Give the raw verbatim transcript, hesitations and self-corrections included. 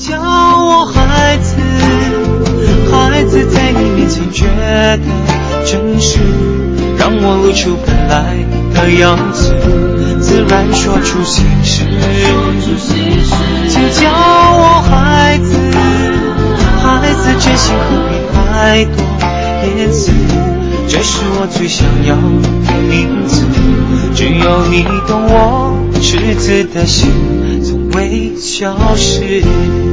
叫我孩子，孩子在你面前觉得真实，让我露出本来的样子，自然说出心事。请叫我孩子，孩子真心何必太多言辞，这是我最想要的名字，只有你懂我赤子的心从未消失。